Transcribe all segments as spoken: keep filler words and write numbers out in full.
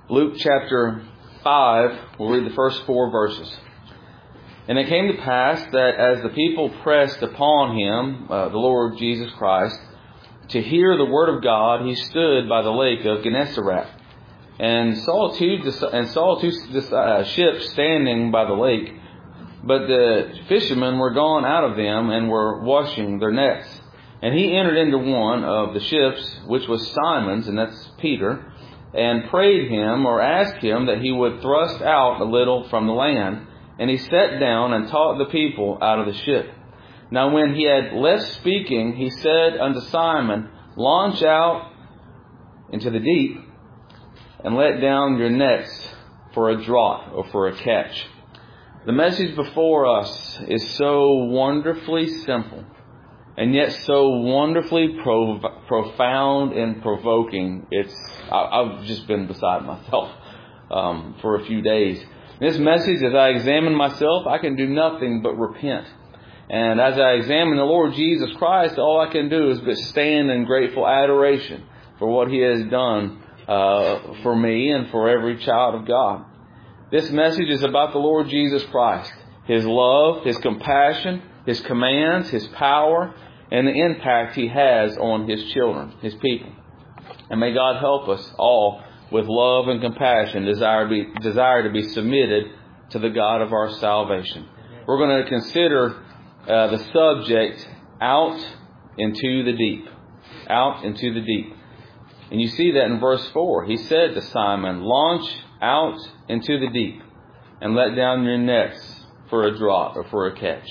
Luke chapter five, we'll read the first four verses. And it came to pass that as the people pressed upon him, uh, the Lord Jesus Christ, to hear the word of God, he stood by the lake of Gennesaret, and saw two and saw two uh, ships standing by the lake. But the fishermen were gone out of them and were washing their nets. And he entered into one of the ships, which was Simon's, and that's Peter, and prayed him, or asked him, that he would thrust out a little from the land. And he sat down and taught the people out of the ship. Now when he had left speaking, he said unto Simon, Launch out into the deep, and let down your nets for a draught, or for a catch. The message before us is so wonderfully simple, and yet so wonderfully pro- profound and provoking. It's I, I've just been beside myself um, for a few days. This message, as I examine myself, I can do nothing but repent. And as I examine the Lord Jesus Christ, all I can do is but stand in grateful adoration for what He has done uh, for me and for every child of God. This message is about the Lord Jesus Christ, His love, His compassion, His commands, His power, and the impact He has on His children, His people. And may God help us all with love and compassion, desire to be, desire to be submitted to the God of our salvation. We're going to consider uh, the subject, out into the deep. Out into the deep. And you see that in verse four. He said to Simon, Launch out into the deep and let down your nets for a draught, or for a catch.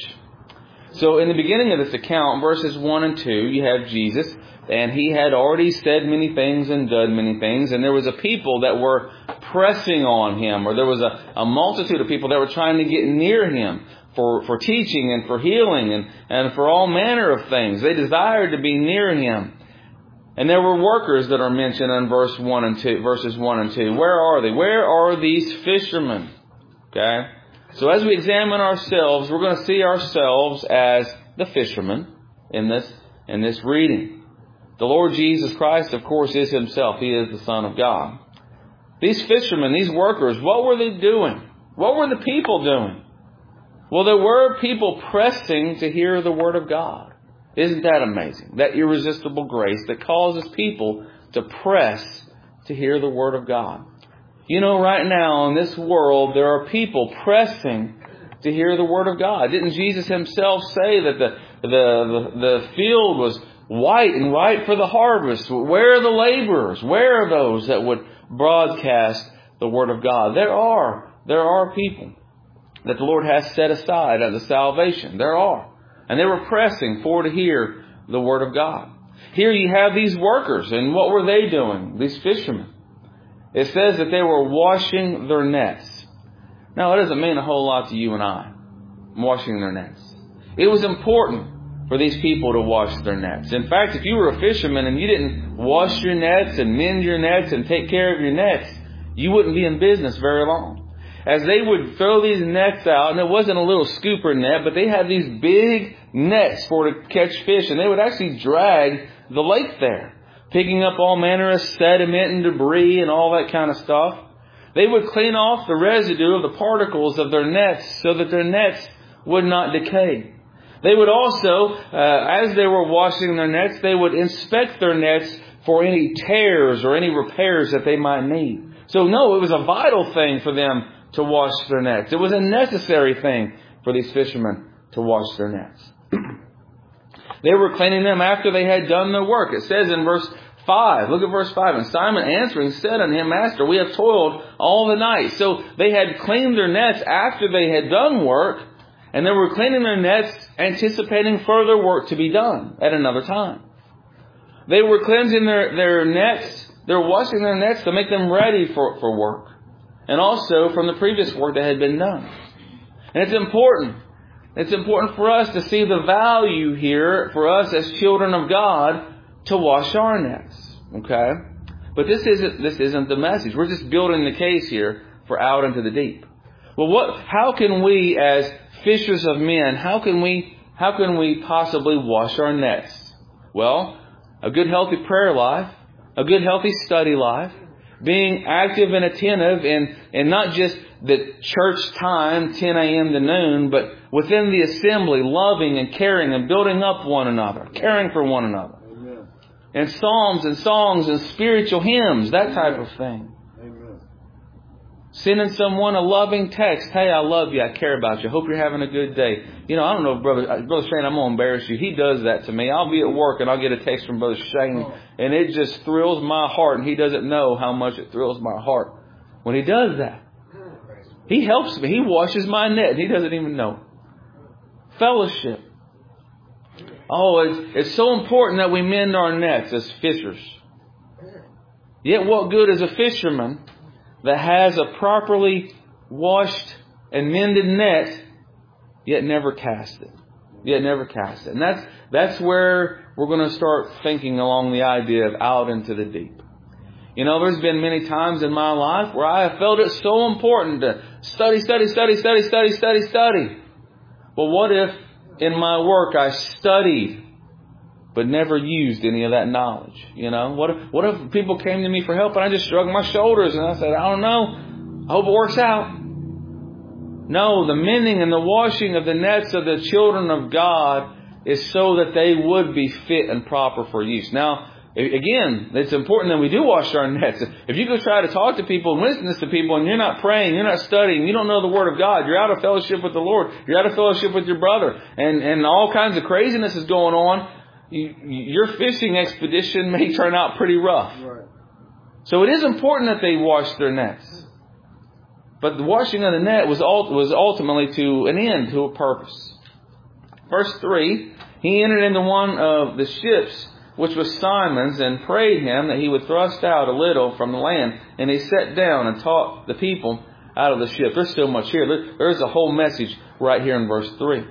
So in the beginning of this account, verses one and two, you have Jesus. And He had already said many things and done many things. And there was a people that were pressing on Him. Or there was a, a multitude of people that were trying to get near Him for, for teaching and for healing and, and for all manner of things. They desired to be near Him. And there were workers that are mentioned in verse one and two, verses one and two. Where are they? Where are these fishermen? Okay. So as we examine ourselves, we're going to see ourselves as the fishermen in this, in this reading. The Lord Jesus Christ, of course, is Himself. He is the Son of God. These fishermen, these workers, what were they doing? What were the people doing? Well, there were people pressing to hear the Word of God. Isn't that amazing? That irresistible grace that causes people to press to hear the Word of God. You know, right now in this world, there are people pressing to hear the Word of God. Didn't Jesus Himself say that the, the, the, the field was white and ripe for the harvest? Where are the laborers? Where are those that would broadcast the Word of God? There are. There are people that the Lord has set aside unto salvation. There are. And they were pressing for to hear the Word of God. Here you have these workers. And what were they doing? These fishermen. It says that they were washing their nets. Now, it doesn't mean a whole lot to you and I, washing their nets. It was important for these people to wash their nets. In fact, if you were a fisherman and you didn't wash your nets and mend your nets and take care of your nets, you wouldn't be in business very long. As they would throw these nets out, and it wasn't a little scooper net, but they had these big nets for to catch fish, and they would actually drag the lake there, picking up all manner of sediment and debris and all that kind of stuff. They would clean off the residue of the particles of their nets so that their nets would not decay. They would also, uh, as they were washing their nets, they would inspect their nets for any tears or any repairs that they might need. So no, it was a vital thing for them to wash their nets. It was a necessary thing for these fishermen to wash their nets. They were cleaning them after they had done their work. It says in verse five, look at verse five. And Simon answering said unto him, Master, we have toiled all the night. So they had cleaned their nets after they had done work. And they were cleaning their nets, anticipating further work to be done at another time. They were cleansing their, their nets. They were washing their nets to make them ready for, for work. And also from the previous work that had been done. And it's important. It's important for us to see the value here for us as children of God to wash our nets. Okay? But this isn't, this isn't the message. We're just building the case here for out into the deep. Well, what, how can we as fishers of men, how can we, how can we possibly wash our nets? Well, a good healthy prayer life, a good healthy study life, being active and attentive in, in not just the church time, ten a.m. to noon, but within the assembly, loving and caring and building up one another, caring for one another. Amen. And psalms and songs and spiritual hymns, that type of thing. Amen. Sending someone a loving text. Hey, I love you. I care about you. Hope you're having a good day. You know, I don't know, Brother Brother Shane, I'm going to embarrass you. He does that to me. I'll be at work and I'll get a text from Brother Shane and it just thrills my heart, and he doesn't know how much it thrills my heart when he does that. He helps me. He washes my net. He doesn't even know. Fellowship. Oh, it's, it's so important that we mend our nets as fishers. Yet what good is a fisherman that has a properly washed and mended net, yet never cast it? Yet never cast it. And that's, that's where we're going to start thinking along the idea of out into the deep. You know, there's been many times in my life where I have felt it so important to study, study, study, study, study, study, study. Well, what if in my work I studied but never used any of that knowledge? You know, what if, what if people came to me for help and I just shrugged my shoulders and I said, I don't know, I hope it works out. No, the mending and the washing of the nets of the children of God is so that they would be fit and proper for use. Now, again, it's important that we do wash our nets. If you go try to talk to people and witness to people and you're not praying, you're not studying, you don't know the Word of God, you're out of fellowship with the Lord, you're out of fellowship with your brother, and, and all kinds of craziness is going on, you, your fishing expedition may turn out pretty rough. Right. So it is important that they wash their nets. But the washing of the net was was ultimately to an end, to a purpose. Verse three, he entered into one of the ships, which was Simon's, and prayed him that he would thrust out a little from the land. And he sat down and taught the people out of the ship. There's so much here. There's a whole message right here in verse three.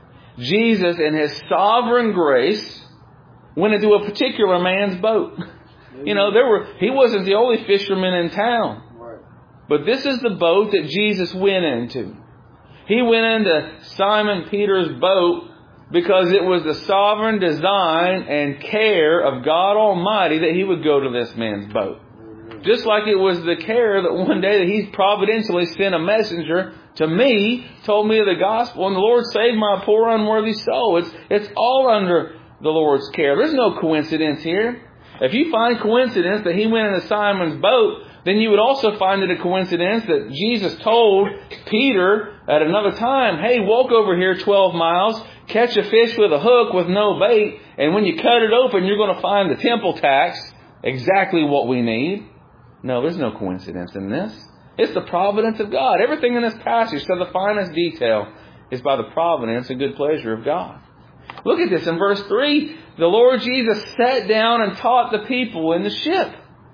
Jesus, in His sovereign grace, went into a particular man's boat. You know, there were he wasn't the only fisherman in town. But this is the boat that Jesus went into. He went into Simon Peter's boat because it was the sovereign design and care of God Almighty that He would go to this man's boat. Just like it was the care that one day that He providentially sent a messenger to me, told me of the gospel, and the Lord saved my poor unworthy soul. It's, it's all under the Lord's care. There's no coincidence here. If you find coincidence that He went into Simon's boat, then you would also find it a coincidence that Jesus told Peter at another time, hey, walk over here twelve miles, catch a fish with a hook with no bait, and when you cut it open, you're going to find the temple tax, exactly what we need. No, there's no coincidence in this. It's the providence of God. Everything in this passage, to the finest detail, is by the providence and good pleasure of God. Look at this in verse three. The Lord Jesus sat down and taught the people in the ship.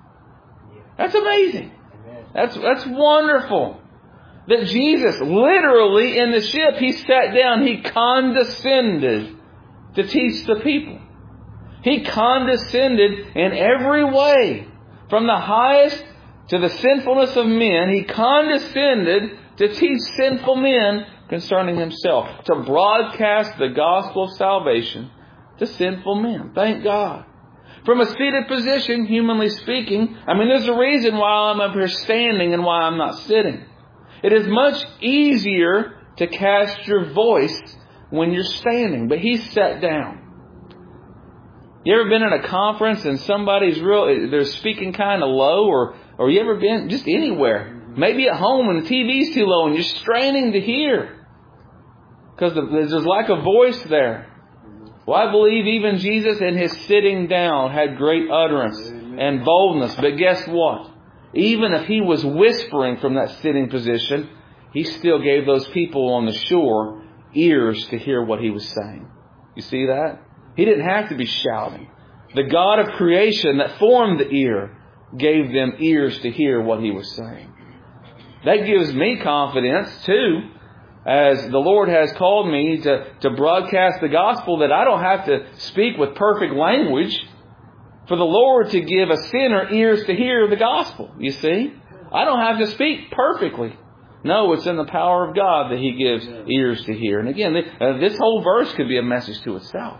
That's amazing. That's, that's wonderful. That Jesus, literally in the ship, He sat down, He condescended to teach the people. He condescended in every way. From the highest to the sinfulness of men, He condescended to teach sinful men concerning Himself. To broadcast the gospel of salvation to sinful men. Thank God. From a seated position, humanly speaking, I mean, there's a reason why I'm up here standing and why I'm not sitting. It is much easier to cast your voice when you're standing, but He sat down. You ever been in a conference and somebody's real, they're speaking kind of low, or, or you ever been just anywhere? Maybe at home when the T V's too low and you're straining to hear because there's lack of voice there. Well, I believe even Jesus in His sitting down had great utterance and boldness. But guess what? Even if He was whispering from that sitting position, He still gave those people on the shore ears to hear what He was saying. You see that? He didn't have to be shouting. The God of creation that formed the ear gave them ears to hear what He was saying. That gives me confidence too, as the Lord has called me to, to broadcast the gospel, that I don't have to speak with perfect language for the Lord to give a sinner ears to hear the gospel. You see? I don't have to speak perfectly. No, it's in the power of God that He gives ears to hear. And again, this whole verse could be a message to itself.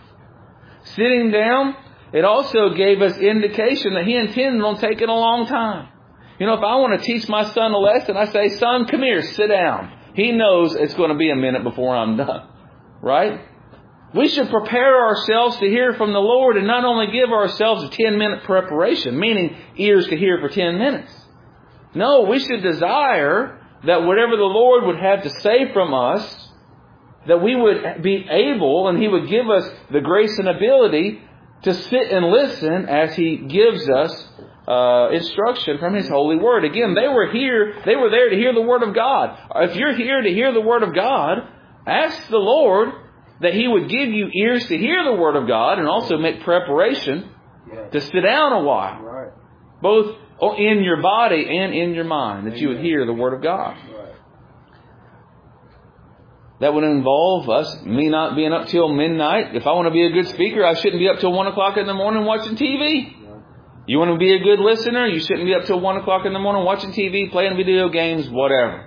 Sitting down, it also gave us indication that He intended on taking a long time. You know, if I want to teach my son a lesson, I say, son, come here, sit down. He knows it's going to be a minute before I'm done. Right? We should prepare ourselves to hear from the Lord and not only give ourselves a ten-minute preparation, meaning ears to hear for ten minutes. No, we should desire that whatever the Lord would have to say from us, that we would be able, and He would give us the grace and ability to sit and listen as He gives us uh, instruction from His holy Word. Again, they were here, they were there to hear the Word of God. If you're here to hear the Word of God, ask the Lord that He would give you ears to hear the Word of God and also make preparation to sit down a while. Right. Both in your body and in your mind, that Amen. You would hear the Word of God. Right. That would involve us, me not being up till midnight. If I want to be a good speaker, I shouldn't be up till one o'clock in the morning watching T V. Right. You want to be a good listener, you shouldn't be up till one o'clock in the morning watching T V, playing video games, whatever.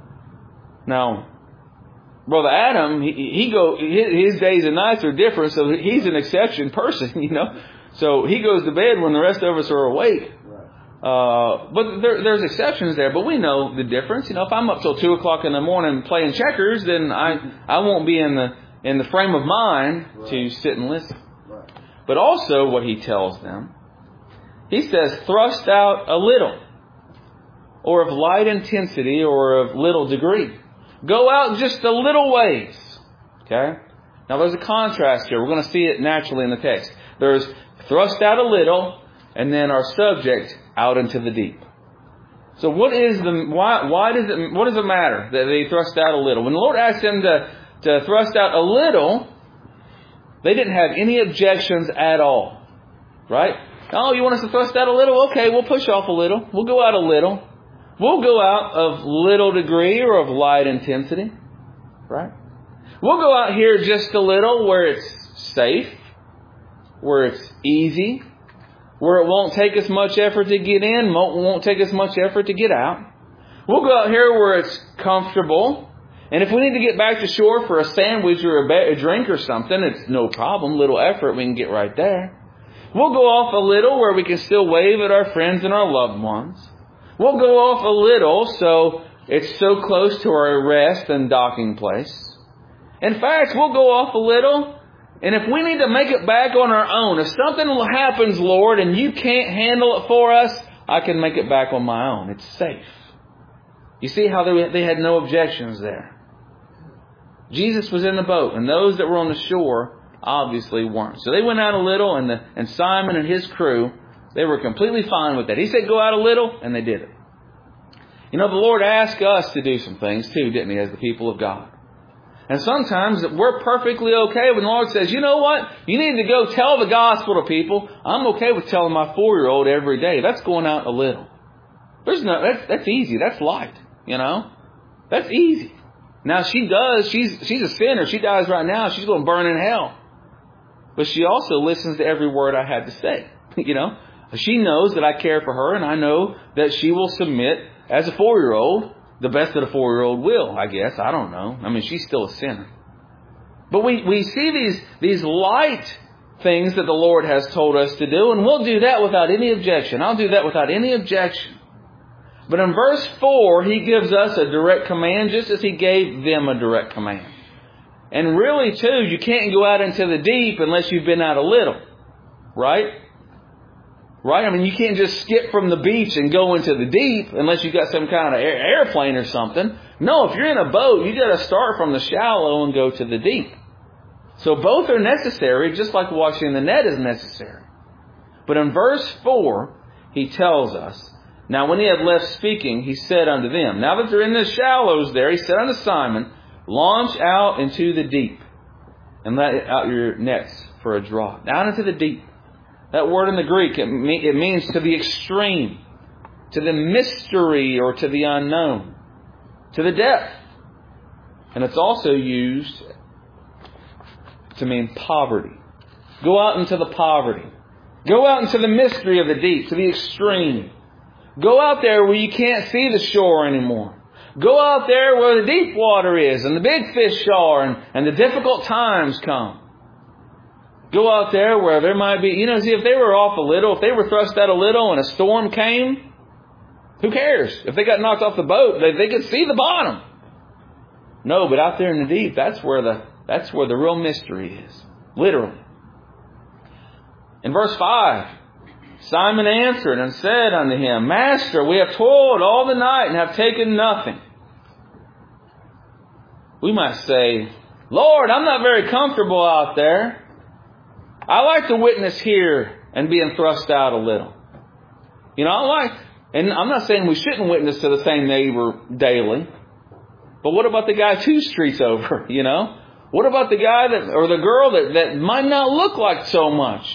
Now, Brother Adam, he, he go his days and nights are different, so he's an exception person, you know. So he goes to bed when the rest of us are awake. Uh, but there, there's exceptions there. But we know the difference. You know, if I'm up till two o'clock in the morning playing checkers, then I I won't be in the in the frame of mind right. to sit and listen. Right. But also, what he tells them, he says, thrust out a little, or of light intensity, or of little degree. Go out just a little ways. Okay? Now there's a contrast here. We're going to see it naturally in the text. There's thrust out a little, and then our subject, out into the deep. So what is the why why does it what does it matter that they thrust out a little? When the Lord asked them to, to thrust out a little, they didn't have any objections at all. Right? Oh, you want us to thrust out a little? Okay, we'll push off a little. We'll go out a little. We'll go out of little degree or of light intensity. Right? We'll go out here just a little where it's safe, where it's easy, where it won't take us much effort to get in, won't take us much effort to get out. We'll go out here where it's comfortable. And if we need to get back to shore for a sandwich or a drink or something, it's no problem. Little effort, we can get right there. We'll go off a little where we can still wave at our friends and our loved ones. We'll go off a little so it's so close to our rest and docking place. In fact, we'll go off a little, and if we need to make it back on our own, if something happens, Lord, and you can't handle it for us, I can make it back on my own. It's safe. You see how they, they had no objections there. Jesus was in the boat, and those that were on the shore obviously weren't. So they went out a little, and, the, and Simon and his crew, they were completely fine with that. He said, go out a little, and they did it. You know, the Lord asked us to do some things too, didn't He, as the people of God. And sometimes we're perfectly okay when the Lord says, you know what? You need to go tell the gospel to people. I'm okay with telling my four-year-old every day. That's going out a little. There's no, that's, that's easy. That's light. You know? That's easy. Now she does, she's, she's a sinner. She dies right now. She's going to burn in hell. But she also listens to every word I had to say. You know? She knows that I care for her, and I know that she will submit as a four-year-old. The best that a four-year-old will, I guess. I don't know. I mean, she's still a sinner. But we, we see these, these light things that the Lord has told us to do, and we'll do that without any objection. I'll do that without any objection. But in verse four, He gives us a direct command, just as He gave them a direct command. And really, too, you can't go out into the deep unless you've been out a little. Right? Right? I mean, you can't just skip from the beach and go into the deep unless you've got some kind of air, airplane or something. No, if you're in a boat, you got to start from the shallow and go to the deep. So both are necessary, just like washing the net is necessary. But in verse four, He tells us, now when He had left speaking, He said unto them, now that they're in the shallows there, He said unto Simon, launch out into the deep and let out your nets for a draught. Out into the deep. That word in the Greek, it means to the extreme, to the mystery or to the unknown, to the depth. And it's also used to mean poverty. Go out into the poverty. Go out into the mystery of the deep, to the extreme. Go out there where you can't see the shore anymore. Go out there where the deep water is and the big fish are and, and the difficult times come. Go out there where there might be, you know, see, if they were off a little, if they were thrust out a little and a storm came, Who cares? If they got knocked off the boat, they, they could see the bottom. No, but out there in the deep, that's where the that's where the real mystery is. Literally. In verse five, Simon answered and said unto him, Master, we have toiled all the night and have taken nothing. We might say, Lord, I'm not very comfortable out there. I like to witness here and being thrust out a little. You know, I like, and I'm not saying we shouldn't witness to the same neighbor daily. But what about the guy two streets over, you know? What about the guy that, or the girl that, that might not look like so much?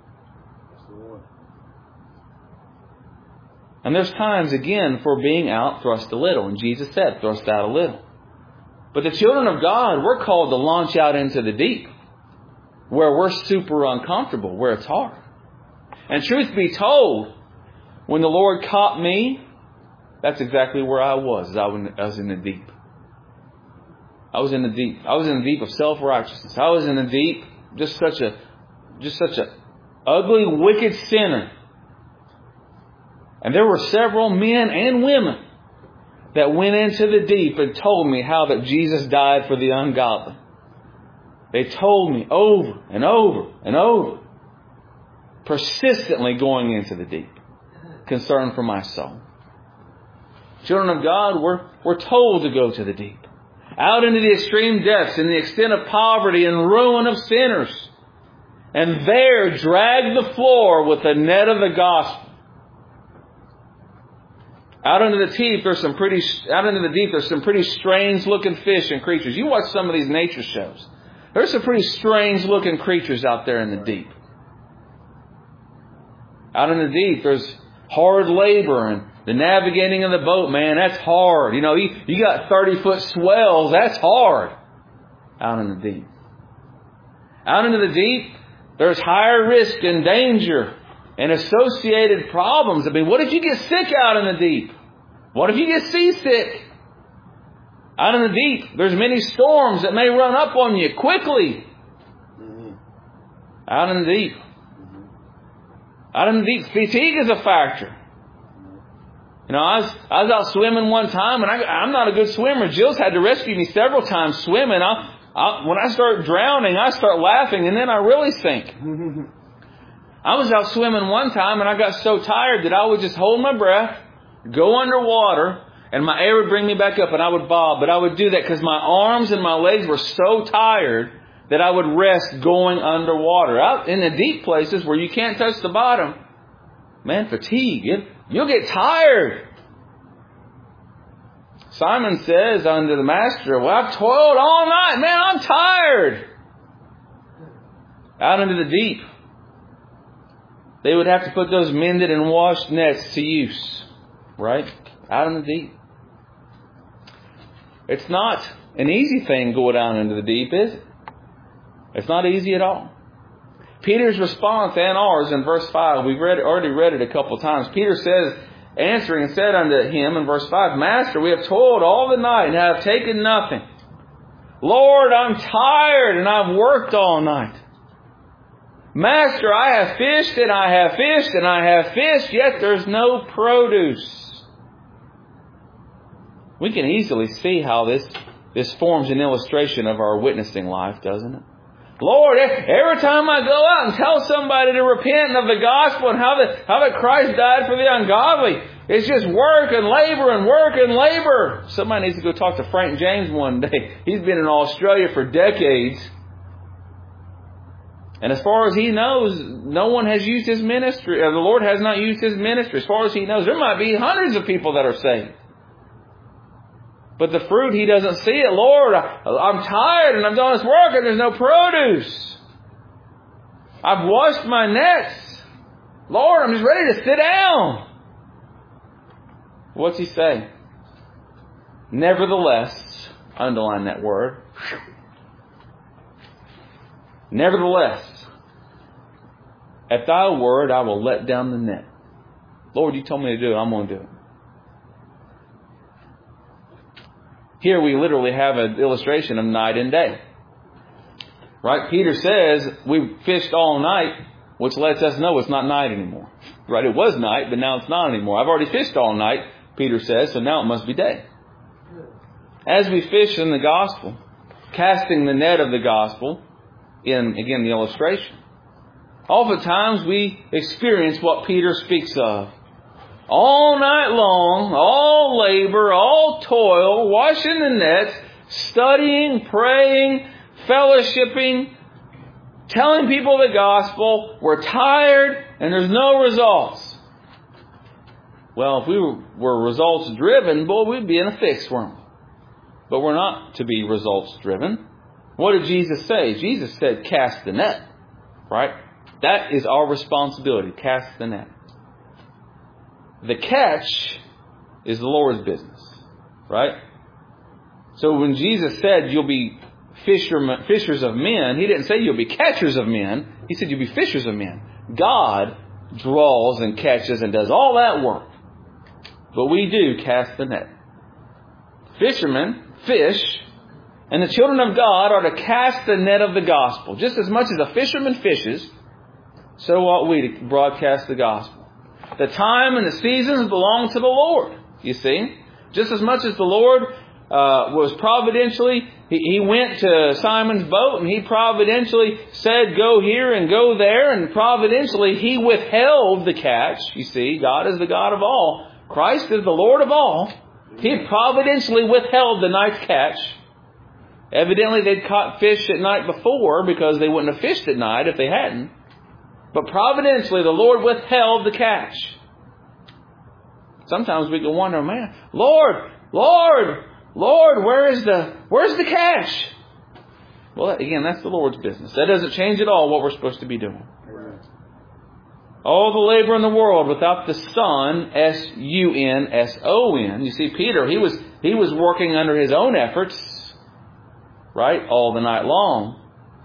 And there's times, again, for being out thrust a little. And Jesus said, thrust out a little. But the children of God, we're called to launch out into the deep, where we're super uncomfortable, where it's hard. And truth be told, when the Lord caught me, that's exactly where I was. I was in the deep. I was in the deep. I was in the deep of self-righteousness. I was in the deep, just such a, just such a ugly, wicked sinner. And there were several men and women that went into the deep and told me how that Jesus died for the ungodly. They told me over and over and over, persistently going into the deep, concerned for my soul. Children of God, we're, we're told to go to the deep, out into the extreme depths and the extent of poverty and ruin of sinners, and there drag the floor with the net of the gospel. Out into the deep, there's some pretty. Out into the deep, there's some pretty strange-looking fish and creatures. You watch some of these nature shows. There's some pretty strange-looking creatures out there in the deep. Out in the deep, there's hard labor and the navigating of the boat. Man, that's hard. You know, you, you got thirty-foot swells. That's hard. Out in the deep. Out into the deep, there's higher risk and danger and associated problems. I mean, what if you get sick out in the deep? What if you get seasick? Out in the deep, there's many storms that may run up on you quickly. Mm-hmm. Out in the deep. Mm-hmm. Out in the deep, fatigue is a factor. You know, I was, I was out swimming one time, and I, I'm not a good swimmer. Jill's had to rescue me several times swimming. I, I, when I start drowning, I start laughing, and then I really sink. I was out swimming one time and I got so tired that I would just hold my breath, go underwater, and my air would bring me back up and I would bob. But I would do that because my arms and my legs were so tired that I would rest going underwater. Out in the deep places where you can't touch the bottom, man, fatigue. It, you'll get tired. Simon says unto the master, well, I've toiled all night. Man, I'm tired. Out into the deep, they would have to put those mended and washed nets to use. Right? Out in the deep. It's not an easy thing going down into the deep, is it? It's not easy at all. Peter's response and ours in verse five, we've read, already read it a couple of times. Peter says, answering and said unto him in verse five, Master, we have toiled all the night and have taken nothing. Lord, I'm tired and I've worked all night. Master, I have fished and I have fished and I have fished, yet there's no produce. We can easily see how this, this forms an illustration of our witnessing life, doesn't it? Lord, every time I go out and tell somebody to repent of the gospel and how that, how that Christ died for the ungodly, it's just work and labor and work and labor. Somebody needs to go talk to Frank James one day. He's been in Australia for decades. And as far as he knows, no one has used his ministry. Or the Lord has not used his ministry. As far as he knows, there might be hundreds of people that are saved. But the fruit, he doesn't see it. Lord, I'm tired and I've done this work and there's no produce. I've washed my nets. Lord, I'm just ready to sit down. What's he say? Nevertheless, underline that word. Nevertheless, at thy word I will let down the net. Lord, you told me to do it. I'm going to do it. Here we literally have an illustration of night and day. Right? Peter says we fished all night, which lets us know it's not night anymore. Right? It was night, but now it's not anymore. I've already fished all night, Peter says, so now it must be day. As we fish in the gospel, casting the net of the gospel, in, again, the illustration, oftentimes we experience what Peter speaks of. All night long, all labor, all toil, washing the nets, studying, praying, fellowshipping, telling people the gospel. We're tired and there's no results. Well, if we were results driven, boy, we'd be in a fix, weren't we? But we're not to be results driven. What did Jesus say? Jesus said, cast the net. Right? That is our responsibility. Cast the net. The catch is the Lord's business. Right? So when Jesus said you'll be fishermen, fishers of men, He didn't say you'll be catchers of men. He said you'll be fishers of men. God draws and catches and does all that work. But we do cast the net. Fishermen fish, and the children of God are to cast the net of the gospel. Just as much as a fisherman fishes, so ought we to broadcast the gospel. The time and the seasons belong to the Lord, you see. Just as much as the Lord uh, was providentially, he, he went to Simon's boat and He providentially said, go here and go there. And providentially, He withheld the catch. You see, God is the God of all. Christ is the Lord of all. He had providentially withheld the night's catch. Evidently, they'd caught fish at night before because they wouldn't have fished at night if they hadn't. But providentially, the Lord withheld the catch. Sometimes we can wonder, man, Lord, Lord, Lord, where is the, where's the catch? Well, again, that's the Lord's business. That doesn't change at all what we're supposed to be doing. All the labor in the world without the Son, S U N S O N. You see, Peter, he was he was working under his own efforts, right, all the night long.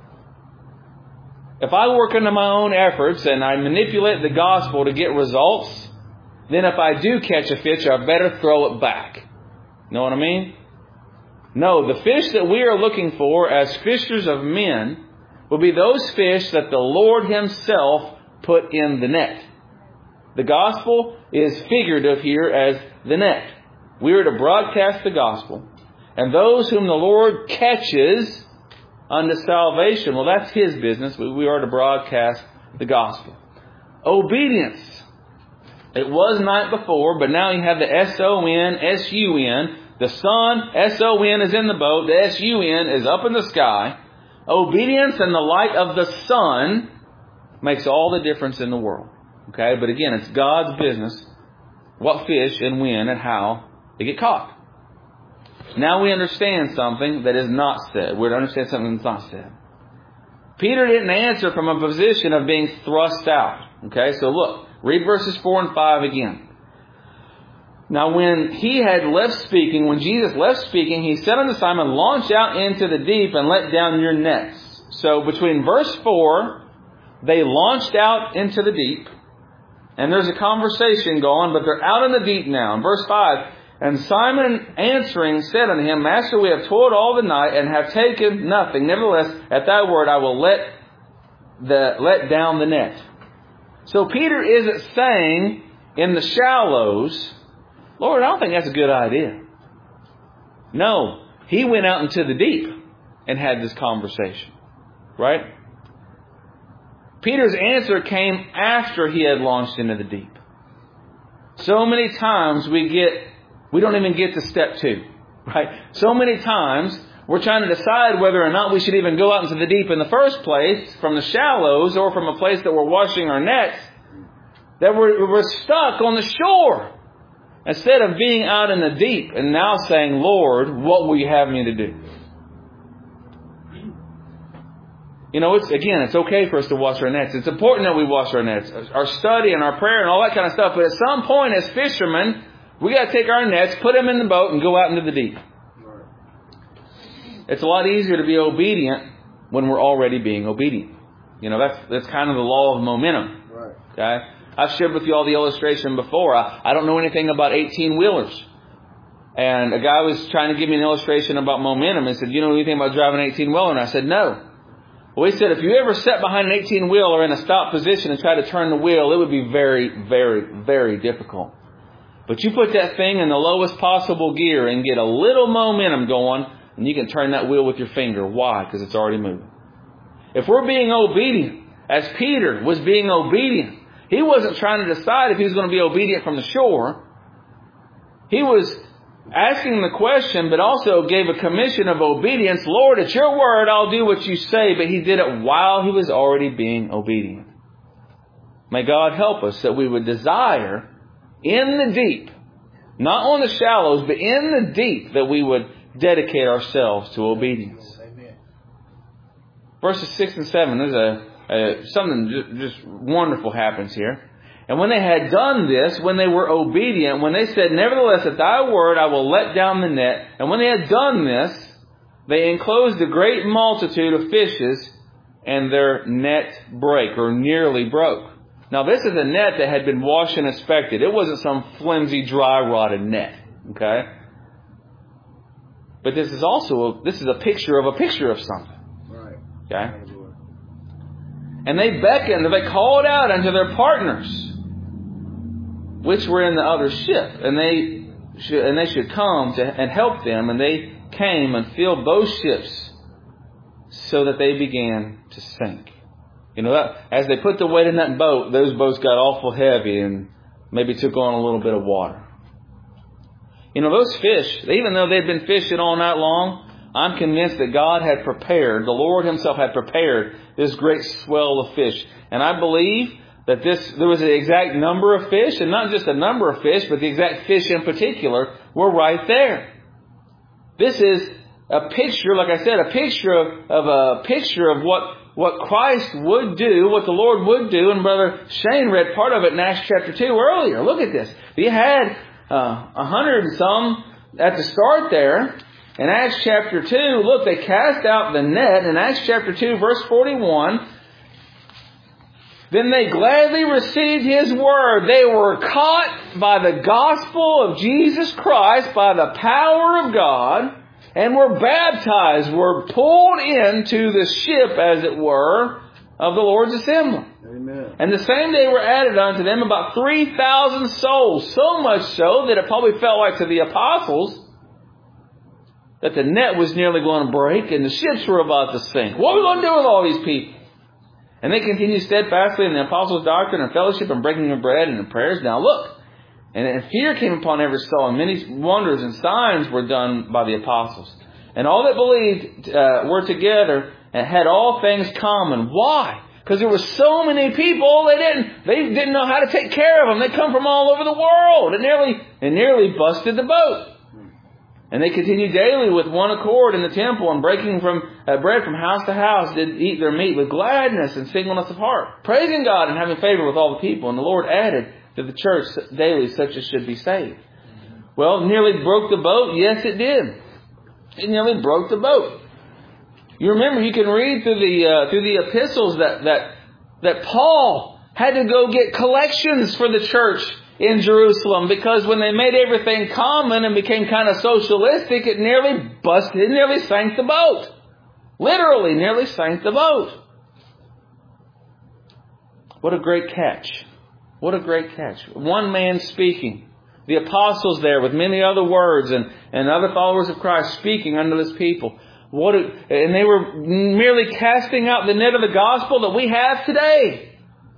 If I work under my own efforts and I manipulate the gospel to get results, then if I do catch a fish, I better throw it back. Know what I mean? No, the fish that we are looking for as fishers of men will be those fish that the Lord Himself put in the net. The gospel is figurative here as the net. We are to broadcast the gospel. And those whom the Lord catches unto salvation, well, that's His business. We are to broadcast the gospel. Obedience. It was night before, but now you have the S O N, S U N. The Son, S O N, is in the boat. The S U N is up in the sky. Obedience and the light of the sun makes all the difference in the world. Okay, but again, it's God's business what fish and when and how they get caught. Now we understand something that is not said. We're to understand something that's not said. Peter didn't answer from a position of being thrust out. Okay, so look, read verses four and five again. Now when He had left speaking, when Jesus left speaking, He said unto Simon, launch out into the deep and let down your nets. So between verse four, they launched out into the deep. And there's a conversation going, but they're out in the deep now. In verse five, and Simon answering said unto Him, Master, we have toiled all the night and have taken nothing. Nevertheless, at Thy word I will let the let down the net. So Peter isn't saying in the shallows, Lord, I don't think that's a good idea. No, he went out into the deep and had this conversation. Right? Peter's answer came after he had launched into the deep. So many times we get, we don't even get to step two. Right? So many times we're trying to decide whether or not we should even go out into the deep in the first place, from the shallows or from a place that we're washing our nets, that we're, we're stuck on the shore. Instead of being out in the deep and now saying, Lord, what will you have me to do? You know, it's again, it's okay for us to wash our nets. It's important that we wash our nets. Our study and our prayer and all that kind of stuff. But at some point as fishermen, we got to take our nets, put them in the boat, and go out into the deep. It's a lot easier to be obedient when we're already being obedient. You know, that's that's kind of the law of momentum. Okay? I've shared with you all the illustration before. I, I don't know anything about eighteen-wheelers. And a guy was trying to give me an illustration about momentum and said, you know anything about driving an eighteen-wheeler? And I said, no. Well, he said if you ever sat behind an eighteen-wheeler in a stop position and tried to turn the wheel, it would be very, very, very difficult. But you put that thing in the lowest possible gear and get a little momentum going, and you can turn that wheel with your finger. Why? Because it's already moving. If we're being obedient, as Peter was being obedient, he wasn't trying to decide if he was going to be obedient from the shore. He was asking the question, but also gave a commission of obedience. Lord, at your word, I'll do what you say. But he did it while he was already being obedient. May God help us that we would desire in the deep, not on the shallows, but in the deep, that we would dedicate ourselves to obedience. Amen. Verses six and seven, there's a, a something just, just wonderful happens here. And when they had done this, when they were obedient, when they said, nevertheless, at thy word I will let down the net. And when they had done this, they enclosed a great multitude of fishes, and their net brake, or nearly broke. Now this is a net that had been washed and inspected. It wasn't some flimsy, dry, rotted net. Okay? But this is also, a, this is a picture of a picture of something. Right. Okay? And they beckoned, they called out unto their partners, which were in the other ship, and they should, and they should come to and help them. And they came and filled both ships, so that they began to sink. You know, that, as they put the weight in that boat, those boats got awful heavy and maybe took on a little bit of water. You know, those fish, even though they'd been fishing all night long, I'm convinced that God had prepared, the Lord Himself had prepared this great swell of fish. And I believe that this there was an exact number of fish, and not just a number of fish, but the exact fish in particular were right there. This is a picture, like I said, a picture of, of a picture of what, what Christ would do, what the Lord would do. And Brother Shane read part of it in Acts chapter two earlier. Look at this. He had uh, a hundred and some at the start there. In Acts chapter two, look, they cast out the net. In Acts chapter two, verse forty-one, then they gladly received His word. They were caught by the gospel of Jesus Christ, by the power of God, and were baptized, were pulled into the ship, as it were, of the Lord's assembly. Amen. And the same day were added unto them about three thousand souls, so much so that it probably felt like to the apostles that the net was nearly going to break and the ships were about to sink. What are we going to do with all these people? And they continued steadfastly in the apostles' doctrine and fellowship and breaking of bread and in prayers. Now look, and fear came upon every soul, and many wonders and signs were done by the apostles. And all that believed uh, were together and had all things common. Why? Because there were so many people, they didn't they didn't know how to take care of them. They come from all over the world. It nearly it nearly busted the boat. And they continued daily with one accord in the temple, and breaking from uh, bread from house to house, did eat their meat with gladness and singleness of heart, praising God and having favor with all the people. And the Lord added to the church daily such as should be saved. Well, nearly broke the boat. Yes, it did. It nearly broke the boat. You remember, you can read through the uh, through the epistles that that that Paul had to go get collections for the church in Jerusalem, because when they made everything common and became kind of socialistic, it nearly busted, it nearly sank the boat. Literally, nearly sank the boat. What a great catch. What a great catch. One man speaking. The apostles there with many other words, and, and other followers of Christ speaking unto this people. What a, and they were merely casting out the net of the gospel that we have today.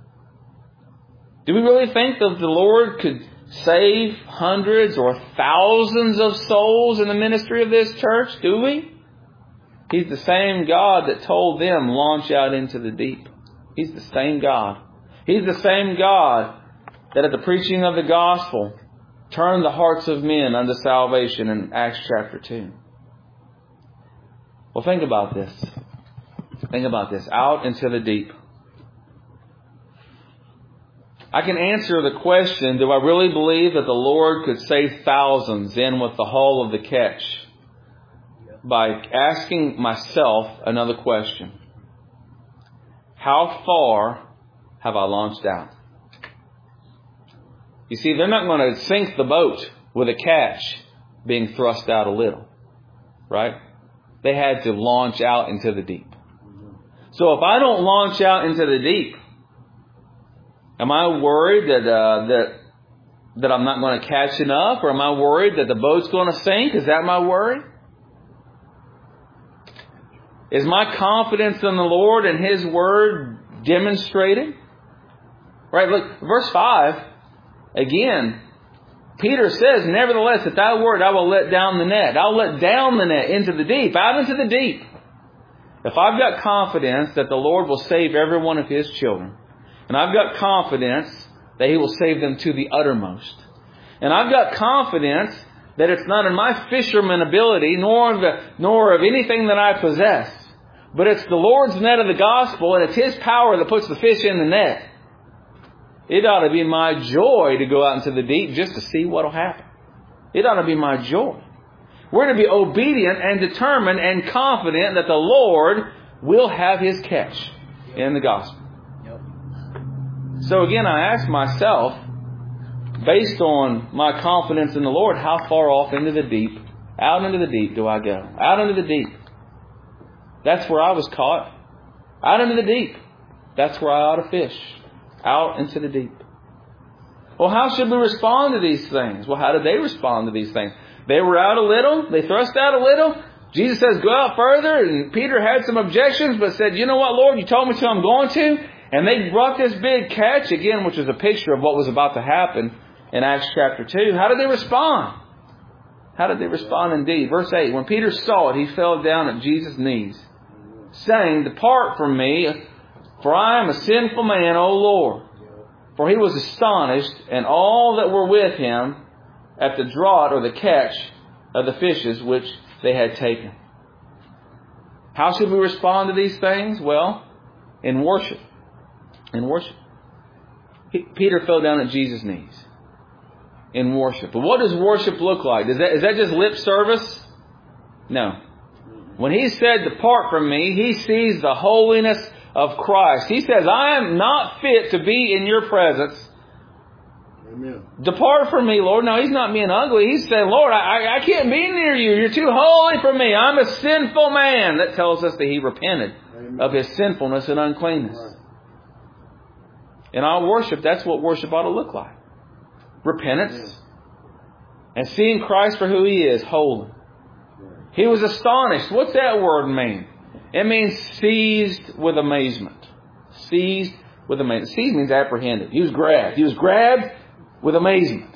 Do we really think that the Lord could save hundreds or thousands of souls in the ministry of this church? Do we? He's the same God that told them, launch out into the deep. He's the same God. He's the same God that at the preaching of the gospel turned the hearts of men unto salvation in Acts chapter two. Well, think about this. Think about this. Out into the deep. I can answer the question, do I really believe that the Lord could save thousands in with the hull of the catch? By asking myself another question. How far have I launched out? You see, they're not going to sink the boat with a catch being thrust out a little. Right? They had to launch out into the deep. So if I don't launch out into the deep, am I worried that uh, that that I'm not going to catch enough? Or am I worried that the boat's going to sink? Is that my worry? Is my confidence in the Lord and His Word demonstrated? Right, look, verse five, again, Peter says, nevertheless, at thy word I will let down the net. I'll let down the net into the deep, out into the deep. If I've got confidence that the Lord will save every one of His children, and I've got confidence that He will save them to the uttermost, and I've got confidence that it's not in my fisherman ability, nor of, the, nor of anything that I possess, but it's the Lord's net of the gospel, and it's His power that puts the fish in the net. It ought to be my joy to go out into the deep just to see what will happen. It ought to be my joy. We're to be obedient and determined and confident that the Lord will have His catch in the gospel. Yep. So again, I ask myself, based on my confidence in the Lord, how far off into the deep, out into the deep do I go? Out into the deep. That's where I was caught. Out into the deep. That's where I ought to fish. Out into the deep. Well, how should we respond to these things? Well, how did they respond to these things? They were out a little. They thrust out a little. Jesus says, go out further. And Peter had some objections, but said, you know what, Lord, you told me to, I'm going to. And they brought this big catch, again, which is a picture of what was about to happen in Acts chapter two. How did they respond? How did they respond indeed? Verse eight, when Peter saw it, he fell down at Jesus' knees, saying, depart from me, for I am a sinful man, O Lord. For he was astonished, and all that were with him, at the draught or the catch of the fishes which they had taken. How should we respond to these things? Well, in worship. In worship. Peter fell down at Jesus' knees. In worship. But what does worship look like? Is that, is that just lip service? No. When he said, depart from me, he sees the holiness of Christ. He says, I am not fit to be in your presence. Amen. Depart from me, Lord. No, he's not being ugly. He's saying, Lord, I, I can't be near you. You're too holy for me. I'm a sinful man. That tells us that he repented Amen. Of his sinfulness and uncleanness. Right. In our worship, that's what worship ought to look like. Repentance. Amen. And seeing Christ for who He is, holy. He was astonished. What's that word mean? It means seized with amazement. Seized with amazement. Seized means apprehended. He was grabbed. He was grabbed with amazement.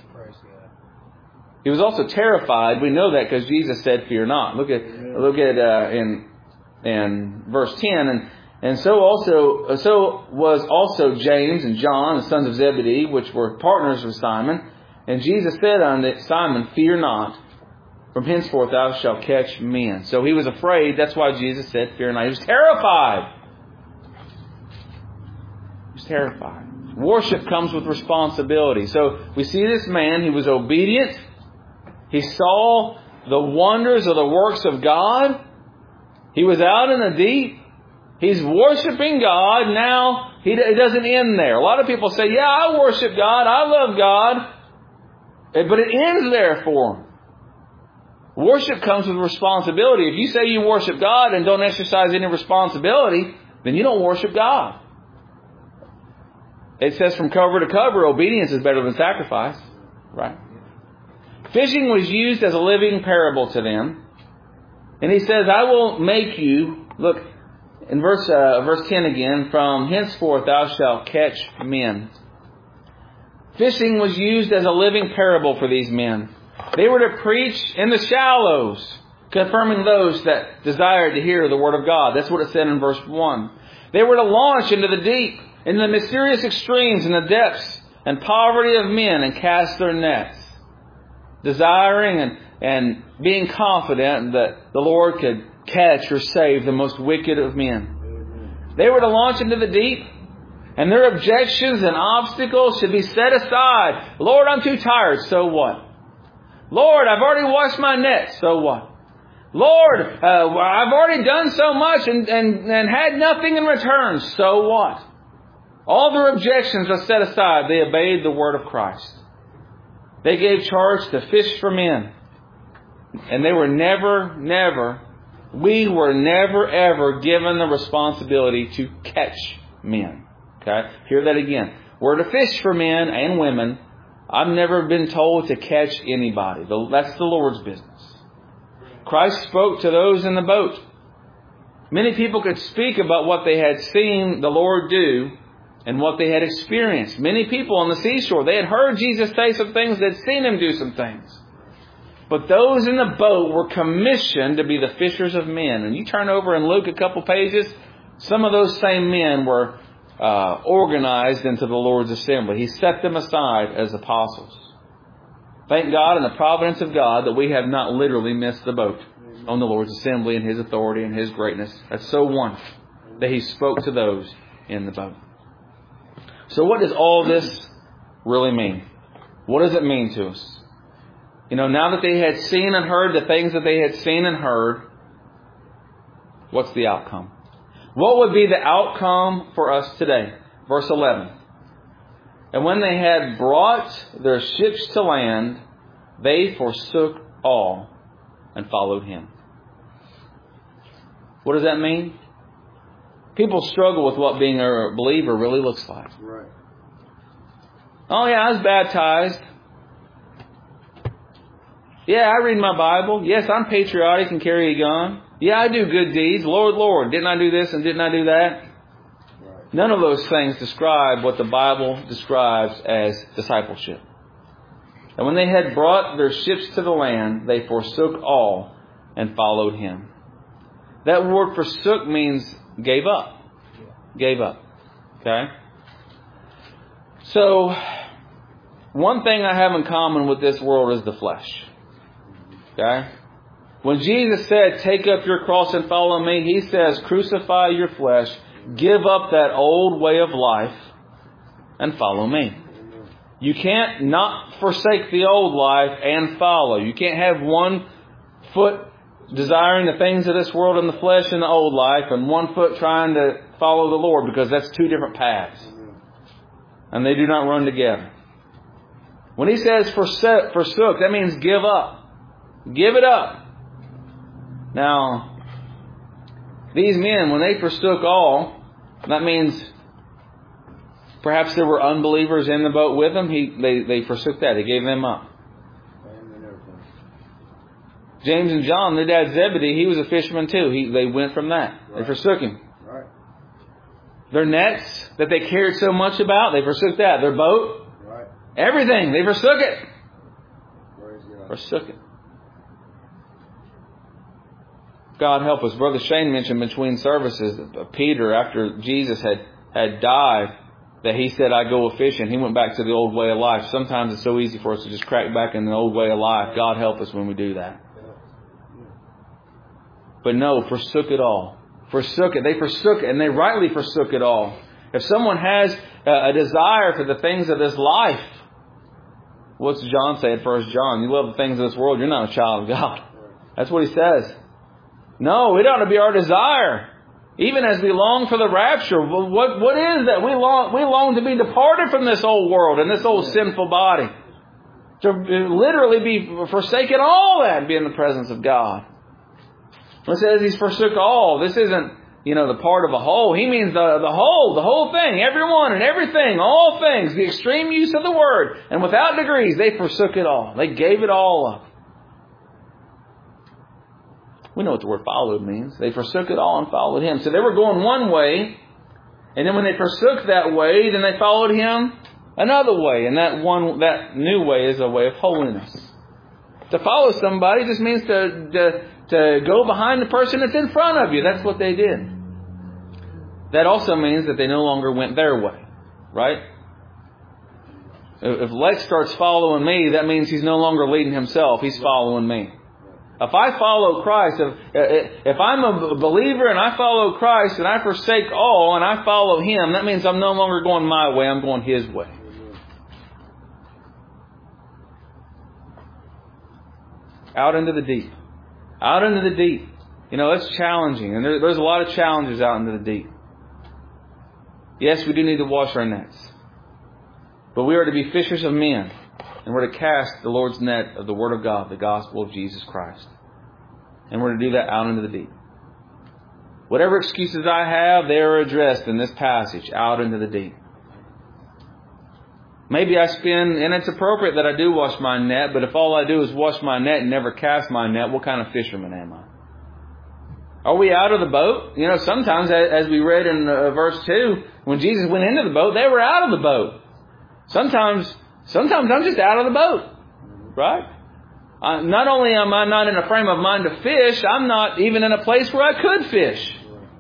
He was also terrified. We know that because Jesus said, fear not. Look at look at uh, in in verse ten. And and so also so was also James and John, the sons of Zebedee, which were partners with Simon. And Jesus said unto Simon, fear not. From henceforth thou shalt catch men. So he was afraid. That's why Jesus said, fear not. He was terrified. He was terrified. Worship comes with responsibility. So we see this man. He was obedient. He saw the wonders of the works of God. He was out in the deep. He's worshiping God. Now, he, it doesn't end there. A lot of people say, yeah, I worship God. I love God. But it ends there for him. Worship comes with responsibility. If you say you worship God and don't exercise any responsibility, then you don't worship God. It says from cover to cover, obedience is better than sacrifice. Right? Fishing was used as a living parable to them. And he says, I will make you, look, in verse uh, verse ten again, from henceforth thou shalt catch men. Fishing was used as a living parable for these men. They were to preach in the shallows, confirming those that desired to hear the Word of God. That's what it said in verse one. They were to launch into the deep, into the mysterious extremes and the depths and poverty of men and cast their nets, desiring and, and being confident that the Lord could catch or save the most wicked of men. They were to launch into the deep, and their objections and obstacles should be set aside. Lord, I'm too tired. So what? Lord, I've already washed my net. So what? Lord, uh, I've already done so much and, and, and had nothing in return. So what? All their objections are set aside. They obeyed the word of Christ. They gave charge to fish for men. And they were never, never We were never, ever given the responsibility to catch men. Okay? Hear that again. We're to fish for men and women. I've never been told to catch anybody. That's the Lord's business. Christ spoke to those in the boat. Many people could speak about what they had seen the Lord do and what they had experienced. Many people on the seashore, they had heard Jesus say some things, they'd seen Him do some things. But those in the boat were commissioned to be the fishers of men. And you turn over in Luke a couple pages, some of those same men were uh, organized into the Lord's assembly. He set them aside as apostles. Thank God in the providence of God that we have not literally missed the boat on the Lord's assembly and His authority and His greatness. That's so wonderful that He spoke to those in the boat. So what does all this really mean? What does it mean to us? You know, now that they had seen and heard the things that they had seen and heard, what's the outcome? What would be the outcome for us today? Verse eleven. And when they had brought their ships to land, they forsook all and followed Him. What does that mean? People struggle with what being a believer really looks like. Right. Oh yeah, I was baptized. Yeah, I read my Bible. Yes, I'm patriotic and carry a gun. Yeah, I do good deeds. Lord, Lord, didn't I do this and didn't I do that? Right. None of those things describe what the Bible describes as discipleship. And when they had brought their ships to the land, they forsook all and followed Him. That word forsook means gave up. Gave up. Okay? So, one thing I have in common with this world is the flesh. Okay? When Jesus said, take up your cross and follow me, He says, crucify your flesh, give up that old way of life, and follow me. You can't not forsake the old life and follow. You can't have one foot desiring the things of this world and the flesh and the old life, and one foot trying to follow the Lord, because that's two different paths. And they do not run together. When He says forsook, forsook, that means give up. Give it up. Now, these men, when they forsook all, that means perhaps there were unbelievers in the boat with them. He, they, they forsook that. They gave them up. James and John, their dad Zebedee, he was a fisherman too. He, they went from that. Right. They forsook him. Right. Their nets that they cared so much about, they forsook that. Their boat, right. Everything, they forsook it. Forsook it. God help us. Brother Shane mentioned between services that Peter, after Jesus had, had died, that he said, I go a fishing. He went back to the old way of life. Sometimes it's so easy for us to just crack back in the old way of life. God help us when we do that. But no, forsook it all. Forsook it. They forsook it, and they rightly forsook it all. If someone has a desire for the things of this life, what's John say at First John? You love the things of this world, you're not a child of God. That's what he says. No, it ought to be our desire. Even as we long for the rapture, what what is that? We long we long to be departed from this old world and this old sinful body. To literally be forsaken all that and be in the presence of God. When it says He's forsook all, this isn't, you know, the part of a whole. He means the, the whole, the whole thing, everyone and everything, all things, the extreme use of the word. And without degrees, they forsook it all. They gave it all up. We know what the word followed means. They forsook it all and followed Him. So they were going one way, and then when they forsook that way, then they followed Him another way. And that one, that new way is a way of holiness. To follow somebody just means to, to, to go behind the person that's in front of you. That's what they did. That also means that they no longer went their way. Right? If Lex starts following me, that means he's no longer leading himself. He's following me. If I follow Christ, if, if I'm a believer and I follow Christ and I forsake all and I follow Him, that means I'm no longer going my way, I'm going His way. Out into the deep. Out into the deep. You know, that's challenging. And there, there's a lot of challenges out into the deep. Yes, we do need to wash our nets. But we are to be fishers of men. And we're to cast the Lord's net of the Word of God, the gospel of Jesus Christ. And we're to do that out into the deep. Whatever excuses I have, they are addressed in this passage, out into the deep. Maybe I spend, and it's appropriate that I do wash my net, but if all I do is wash my net and never cast my net, what kind of fisherman am I? Are we out of the boat? You know, sometimes, as we read in uh, verse two, when Jesus went into the boat, they were out of the boat. Sometimes, sometimes I'm just out of the boat, right? Uh, not only am I not in a frame of mind to fish, I'm not even in a place where I could fish.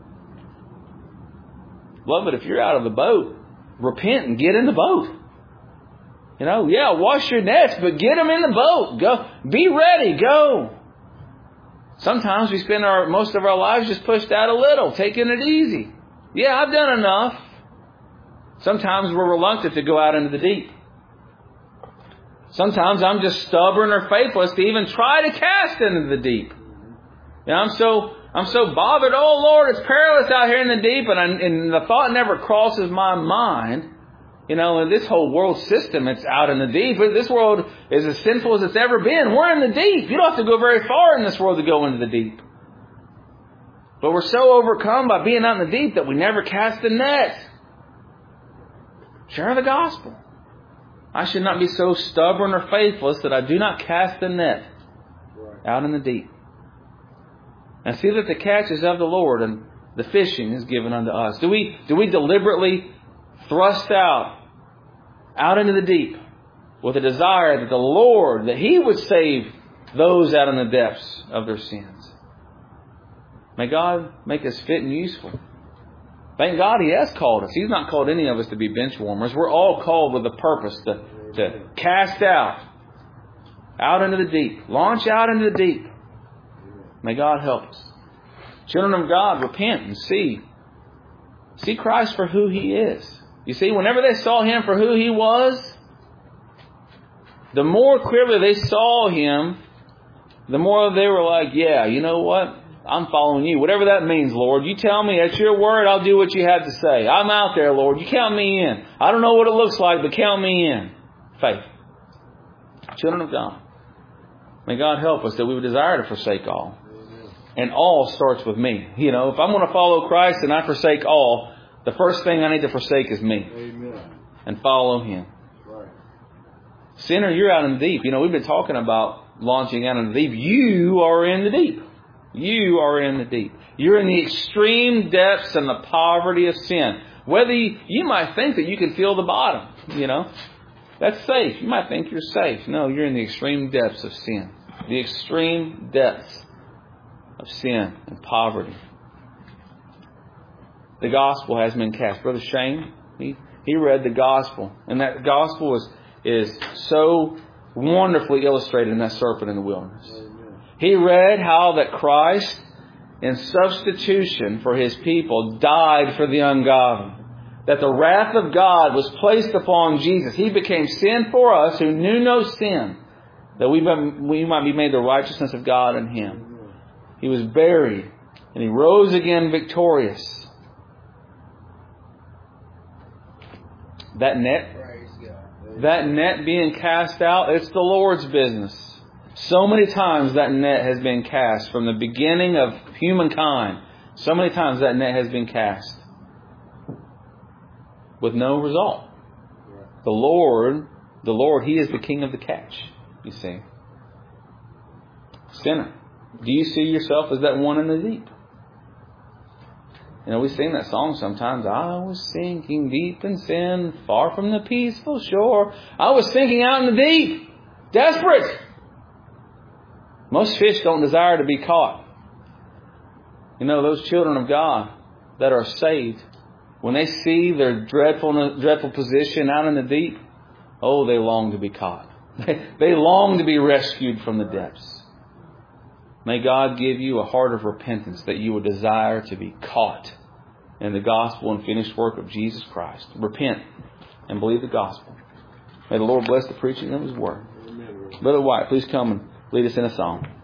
Beloved, if you're out of the boat, repent and get in the boat. You know, yeah, wash your nets, but get them in the boat. Go, be ready, go. Sometimes we spend our most of our lives just pushed out a little, taking it easy. Yeah, I've done enough. Sometimes we're reluctant to go out into the deep. Sometimes I'm just stubborn or faithless to even try to cast into the deep. You know, I'm so I'm so bothered. Oh Lord, it's perilous out here in the deep, and, I, and the thought never crosses my mind. You know, in this whole world system, it's out in the deep. This world is as sinful as it's ever been. We're in the deep. You don't have to go very far in this world to go into the deep. But we're so overcome by being out in the deep that we never cast the net. Share the gospel. I should not be so stubborn or faithless that I do not cast the net out in the deep. And see that the catch is of the Lord and the fishing is given unto us. Do we, do we deliberately thrust out, out into the deep with a desire that the Lord, that He would save those out in the depths of their sins? May God make us fit and useful. Thank God He has called us. He's not called any of us to be bench warmers. We're all called with a purpose to, to cast out, out into the deep. Launch out into the deep. May God help us. Children of God, repent and see. See Christ for who He is. You see, whenever they saw Him for who He was, the more clearly they saw Him, the more they were like, yeah, you know what? I'm following You. Whatever that means, Lord. You tell me, at Your word, I'll do what You have to say. I'm out there, Lord. You count me in. I don't know what it looks like, but count me in. Faith. Children of God. May God help us that we would desire to forsake all. And all starts with me. You know, if I'm going to follow Christ and I forsake all, the first thing I need to forsake is me. Amen. And follow Him. Right. Sinner, you're out in the deep. You know, we've been talking about launching out in the deep. You are in the deep. You are in the deep. You're in the extreme depths and the poverty of sin. Whether you, you might think that you can feel the bottom, you know. That's safe. You might think you're safe. No, you're in the extreme depths of sin. The extreme depths of sin and poverty. The gospel has been cast. Brother Shane, he, he read the gospel. And that gospel is, is so wonderfully illustrated in that serpent in the wilderness. Amen. He read how that Christ, in substitution for His people, died for the ungodly. That the wrath of God was placed upon Jesus. He became sin for us who knew no sin, that we might, we might be made the righteousness of God in Him. He was buried and He rose again victorious. That net, that net being cast out, it's the Lord's business. So many times that net has been cast from the beginning of humankind. So many times that net has been cast with no result. The Lord, the Lord, He is the King of the catch, you see. Sinner, do you see yourself as that one in the deep? You know, we sing that song sometimes. I was sinking deep in sin, far from the peaceful shore. I was sinking out in the deep, desperate. Most fish don't desire to be caught. You know, those children of God that are saved, when they see their dreadful, dreadful position out in the deep, oh, they long to be caught. They, they long to be rescued from the depths. May God give you a heart of repentance that you would desire to be caught in the gospel and finished work of Jesus Christ. Repent and believe the gospel. May the Lord bless the preaching of His word. Brother White, please come and lead us in a song.